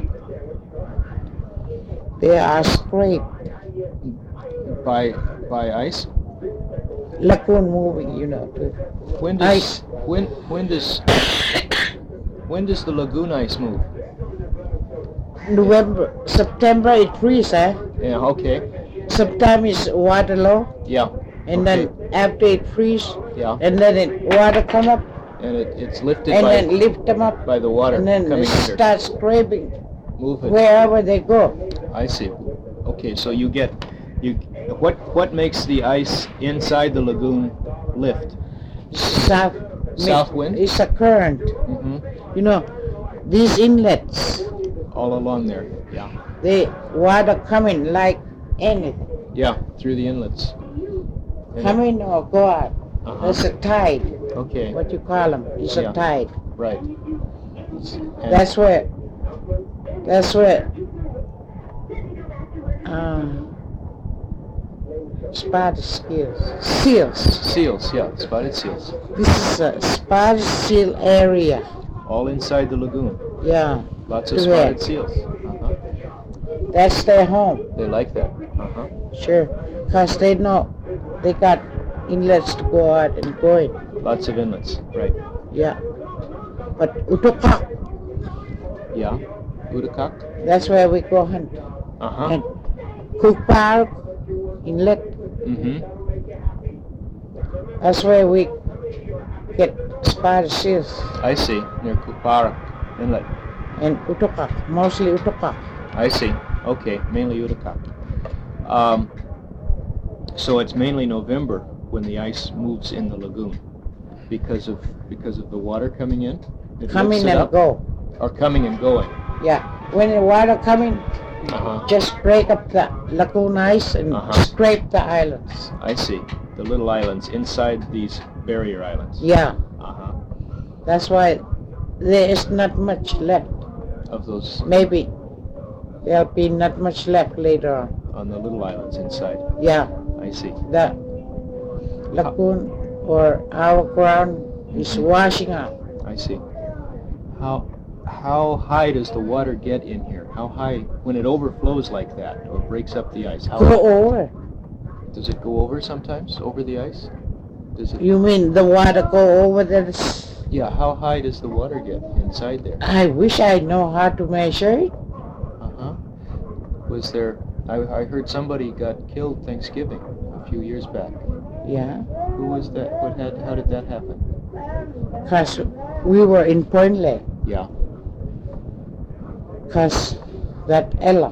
They are scraped. By by ice. lagoon moving, you know. To When ice. does when when does when does the lagoon ice move? November, September it freeze, eh? Yeah. Okay. Sometimes it's water low, Yeah. and Okay. then after it freeze, Yeah. and then it water come up, And it, it's lifted and by then lift them up, by the water and then coming it under. start scraping Move it. wherever they go. I see. Okay, so you get you. What what makes the ice inside the lagoon lift? South, South wind? It's a current. Mm-hmm. You know, these inlets, All along there. Yeah. the water coming like anything, Yeah. Through the inlets. And come in or go out. Uh-huh. That's a tide. Okay. What you call them? It's Yeah. a tide. Right. And That's where. That's where. Um, spotted seals. Seals. seals. Yeah. Spotted seals. This is a spotted seal area. All inside the lagoon. Yeah, Lots of Correct. spotted seals. Uh-huh. that's their home. They like that. Uh-huh. Sure, cause they know they got inlets to go out and go in. Lots of inlets. Right. Yeah, but Utukak, Yeah. Udakak. that's where we go hunt. Uh-huh. And Cook Park Inlet, Mm-hmm. that's where we get spotted seals. I see. Near Kupara Inlet. And Utukak, mostly Utukak. I see. Okay, mainly Utakak. Um, so it's mainly November when the ice moves in the lagoon because of because of the water coming in. It Coming lifts it and up, go. or coming and going. Yeah, when the water coming, Uh-huh. just break up the lagoon ice and Uh-huh. scrape the islands. I see. The little islands inside these barrier islands. Yeah, Uh-huh. that's why there is not much left. Of those Maybe there'll be not much left later on. on the little islands inside. Yeah, I see. the lagoon or our ground is washing out. I see. How how high does the water get in here? How high when it overflows like that or breaks up the ice? How Go over. does it go over sometimes? Over the ice? Does it? You mean the water go over the... s- Yeah. How high does the water get inside there? I wish I know how to measure it. Uh huh. Was there? I I heard somebody got killed Thanksgiving a few years back. Yeah, Who was that? What had? How did that happen? because we were in Point Lake. Yeah. Because that Ella,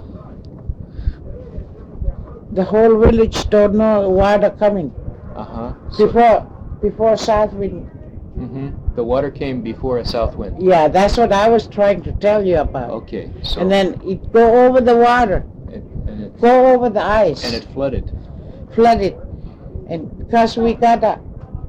the whole village don't know water coming. Uh huh. So, Before, before south wind. hmm The water came before a south wind. Yeah, that's what I was trying to tell you about. Okay. So And then it go over the water, it, and it go over the ice, and it flooded. flooded. And because we got a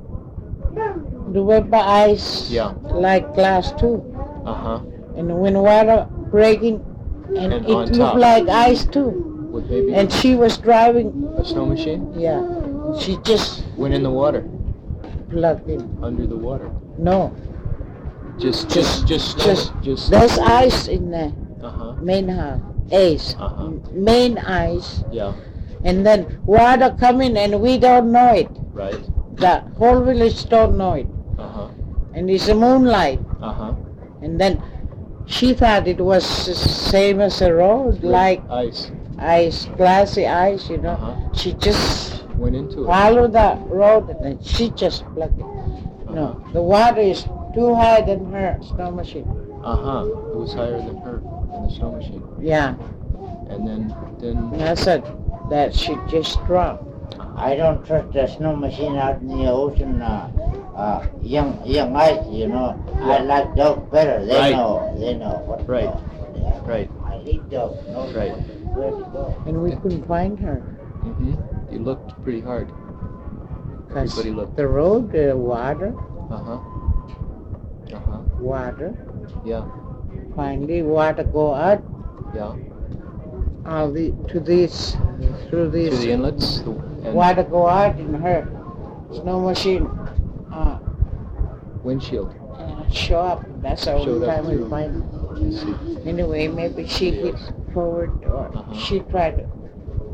November ice, Yeah. like glass too. Uh huh. And when water breaking, and, And it on looked top. like ice too. With maybe And she was driving, a snow machine yeah, she just went in the water, plugged in. under the water. No, Just just just snow, just, just. there's ice in the Uh huh. main house, ice, Uh-huh. m- main ice, Yeah. and then water coming and we don't know it. Right. The whole village don't know it. Uh huh. And it's a moonlight. Uh huh. And then she thought it was the same as a road, like ice ice, glassy ice, you know. Uh-huh. She just went into it. followed the road and then she just plugged it. No, the water is too high than her snow machine. Uh huh. It was higher than her in the snow machine, Yeah, and then then. I said that she just dropped. I don't trust the snow machine out in the ocean. Uh, uh, young, young ice, you know. I like dogs better. They Right. know. They know what. Right. To do. Yeah. Right. I lead dogs. No. Right. Where to go? And we couldn't find her. Mhm. You looked pretty hard. Because Everybody looked. the road, the water, Uh huh. Uh huh. water, Yeah. finally water go out Yeah. all the, to this, through To this, the inlets. The, and water go out in her snow machine, uh, windshield. uh, show up. That's the Showed only up time we through. find her. I see. Anyway, maybe she hit forward or Uh-huh. she tried to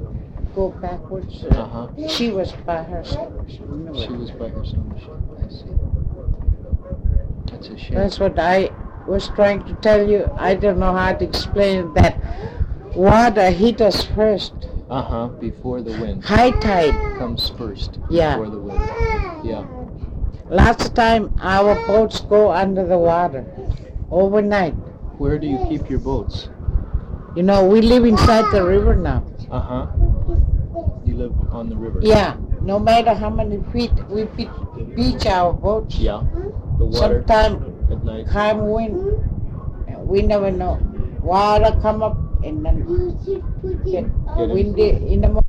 go backwards. Uh huh. She was by herself. She knew She it. was by her snow machine. I see. That's a shame. That's what I was trying to tell you. I don't know how to explain that. Water hit us first. Uh huh. Before the wind High tide. comes first. Yeah. Before the wind. Yeah. Last time our boats go under the water overnight. Where do you keep your boats? You know, we live inside the river now. Uh huh. You live on the river. Yeah, no matter how many feet we be- beach our boats. Yeah. The water Sometime at night. high wind, we never know. Water come up and then get Get it. windy in the morning.